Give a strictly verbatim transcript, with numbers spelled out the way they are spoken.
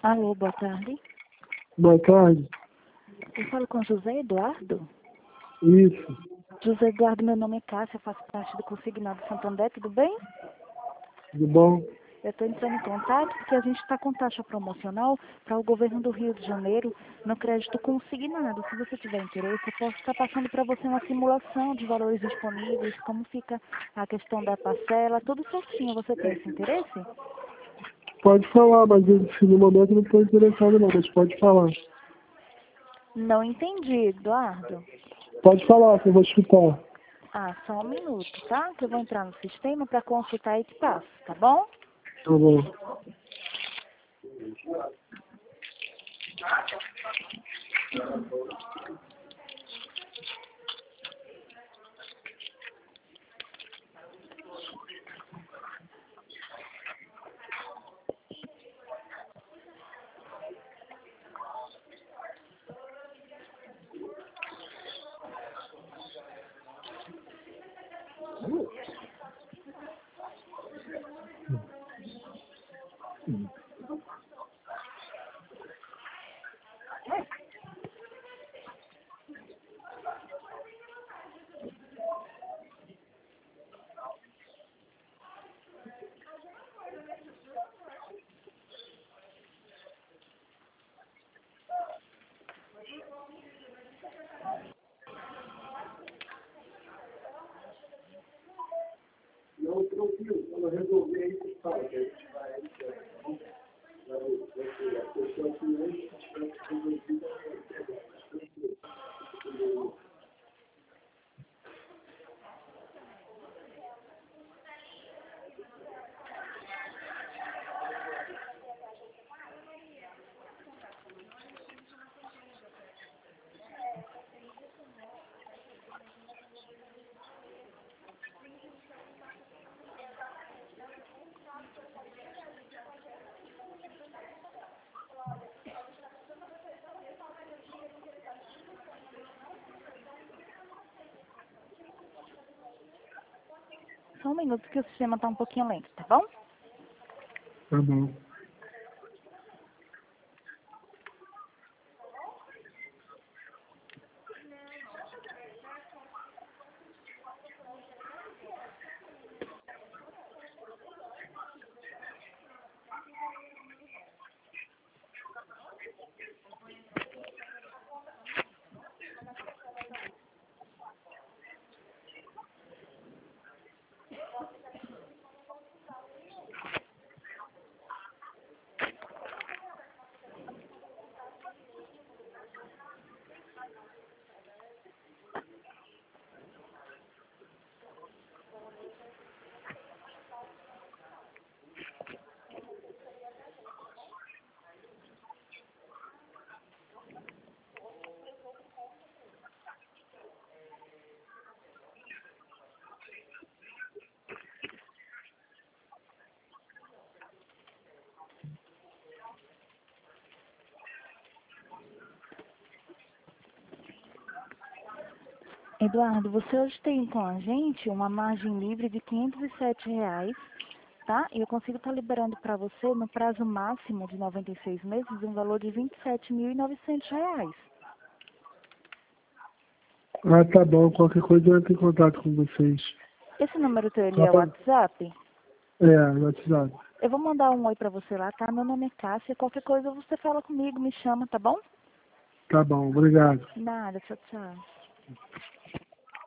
Alô, boa tarde. Boa tarde. Eu falo com José Eduardo. Isso. José Eduardo, meu nome é Cássia, eu faço parte do Consignado Santander, tudo bem? Tudo bom? Eu estou entrando em contato porque a gente está com taxa promocional para o governo do Rio de Janeiro no crédito consignado. Se você tiver interesse, eu posso estar passando para você uma simulação de valores disponíveis, como fica a questão da parcela, tudo certinho. Você tem esse interesse? Pode falar, mas eu, se no momento eu não estou interessado não, mas pode falar. Não entendi, Eduardo. Pode falar, que eu vou escutar. Ah, só um minuto, tá? Que eu vou entrar no sistema para consultar e te passo, tá bom? Tá bom. Só um minuto que o sistema está um pouquinho lento, tá bom? Tá bom. Eduardo, você hoje tem com a gente uma margem livre de quinhentos e sete reais, tá? E eu consigo estar liberando para você, no prazo máximo de noventa e seis meses, um valor de vinte e sete mil e novecentos reais. Ah, tá bom. Qualquer coisa eu entro em contato com vocês. Esse número teu ele Só é o pra... WhatsApp? É, no WhatsApp. Eu vou mandar um oi para você lá, tá? Meu nome é Cássia. Qualquer coisa você fala comigo, me chama, tá bom? Tá bom, obrigado. Nada, tchau, tchau.